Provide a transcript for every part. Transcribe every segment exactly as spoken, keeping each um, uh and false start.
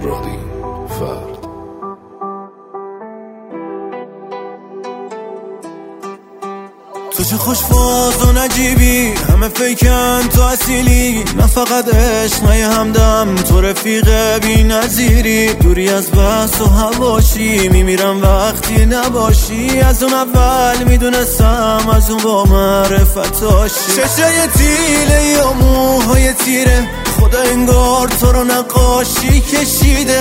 رادی فرد. تو چه خوشفاز و نجیبی، همه فیکن تو اصیلی، نه فقط عشق نه همدم، تو رفیق بی نظیری، دوری از بس و هواشی، میمیرم وقتی نباشی، از اون اول میدونستم از اون با معرفت هاشی. چشای تیله یا موهای تیره، خدا انگار تو رو نقاشی کشیده،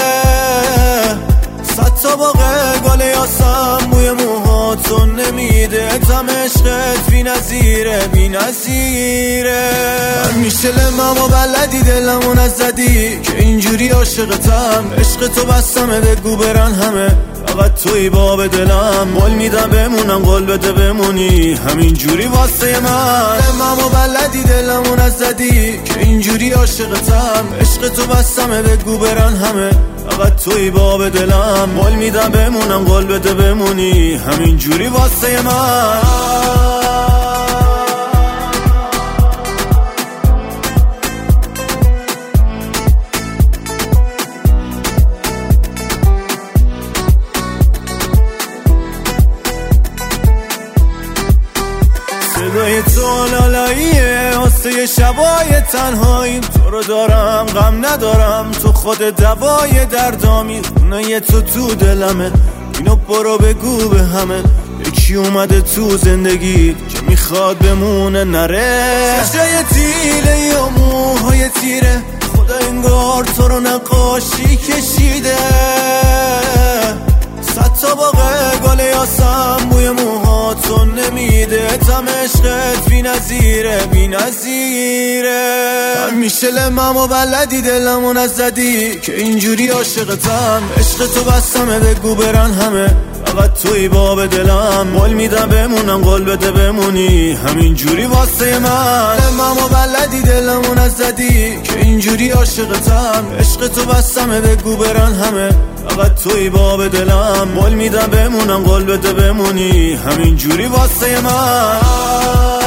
صد تا باقه گل یاسم بوی موهاتو نمیده، تم عشقت بی نظیره بی نظیره. همیشه لمم و بلدی دلمون از زدی که اینجوری عاشقتم، عشق تو بستمه بگو برن همه، فقط توی باب دلم، قول میدم بمونم قول بده بمونی همینجوری واسه من. لمم و بلدی دلمون از زدی که اینجوری عاشقتم، عشق تو بستمه بگو برن همه، فقط توی باب دلم، قول میدم بمونم قول بده بمونی همینجوری واسه من. صدای تو لالاییه واسه شبای تنهاییم، تو رو دارم غم ندارم، تو خود دوای دردامی، خونه تو تو دلمه، اینو برو بگو به همه، یکی اومده تو زندگی که میخواد بمونه نره. چشای تیله یا موهای تیره، خدا انگار تو رو نقاشی کشیده، صد تا باقه گل یاسم بوی موهاتو نمیده، تم عشقت بی نظیره بی نظیره. همیشه لمم و بلدی دلمون از زدی که اینجوری عاشقتم، عشق تو بستمه بگو برن همه، فقط توی باب دلم، قول میدم بمونم قول بده بمونی همینجوری واسه من. لمم و بلدی دلمون از زدی که اینجوری عاشقتم، عشق تو بستمه بگو برن همه، فقط توی باب دلم، قول میدم بمونم قول بده بمونی همینجوری واسه من.